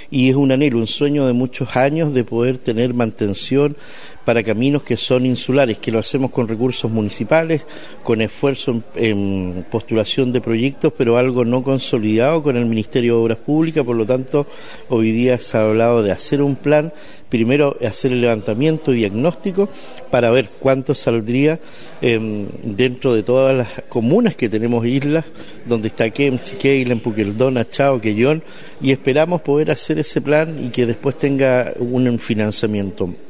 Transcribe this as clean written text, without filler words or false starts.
y es un anhelo, un sueño de muchos años de poder tener mantención para caminos que son insulares, que lo hacemos con recursos municipales, con esfuerzo en postulación de proyectos, pero algo no consolidado con el Ministerio de Obras Públicas. Por lo tanto, hoy día se ha hablado de hacer un plan, primero hacer el levantamiento y diagnóstico para ver cuánto saldría dentro de todas las comunas que tenemos islas, donde está Kemchi, Keilen, Puqueldón, Achao, Quellón, y esperamos poder hacer ese plan y que después tenga un financiamiento.